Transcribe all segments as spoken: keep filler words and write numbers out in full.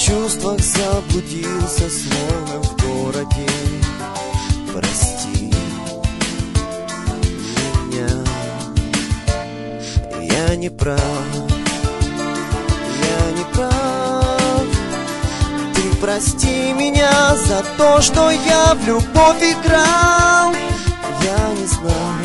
чувствах заблудился, словно в городе. Прости меня, я не прав, я не прав. Ты прости меня за то, что я в любовь играл. Я не знал,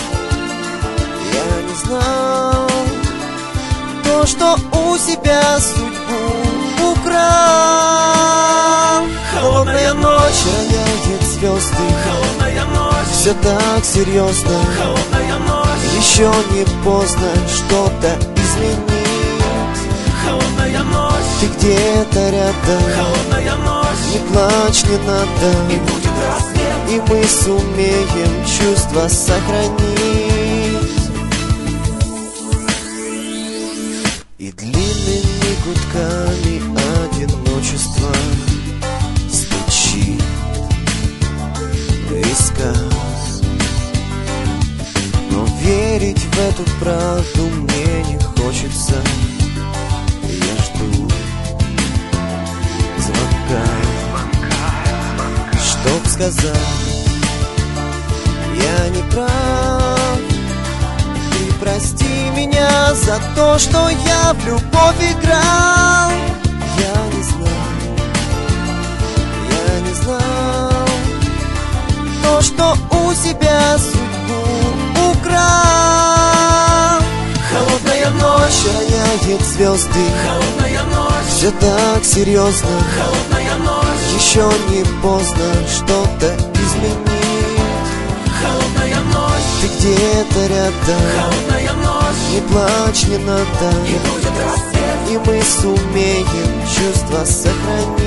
я не знал то, что у себя судьбу украл. Холодная ночь роняет звезды, Холодная ночь, все так серьезно. холодная ночь, Еще не поздно что-то изменить. холодная ночь, Ты где-то рядом, холодная ночь, не плачь, не надо, и будет рассвет. и мы сумеем чувства сохранить. И длинными гудками одиночества стучит в висках. Но верить в эту правду мне не хочется. Я жду звонка, чтоб сказать: я не прав. Ты прости меня за то, что я в любовь играл. Я не знал, я не знал то, что у себя судьбу украл. Холодная ночь роняет звезды, Холодная ночь, все так серьезно. холодная ночь, Еще не поздно что-то изменить. холодная ночь, Ты где-то рядом, холодная ночь, не плачь, не надо, и будет рассвет. и мы сумеем чувства сохранить.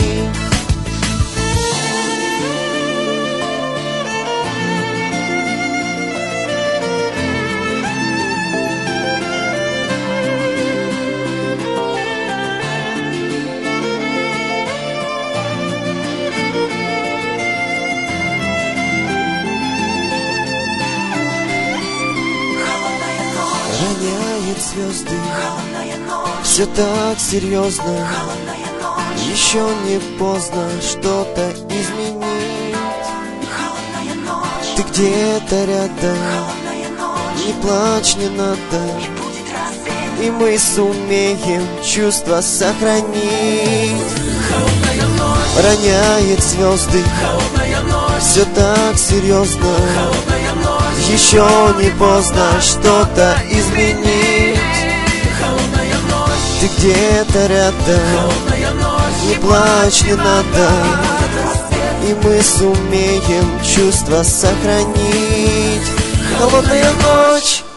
Роняет звезды, Холодная ночь, все так серьезно. холодная ночь, Еще не поздно что-то изменить. холодная ночь, Ты где-то рядом, холодная ночь, не плачь, не надо, и будет рассвет. и мы сумеем чувства сохранить. Холодная ночь, Роняет звезды, холодная ночь, все так серьезно. холодная ночь, Еще не поздно что-то изменить. холодная ночь, Ты где-то рядом, холодная ночь, не плачь, не надо, будет рассвет. и мы сумеем чувства сохранить. Холодная ночь.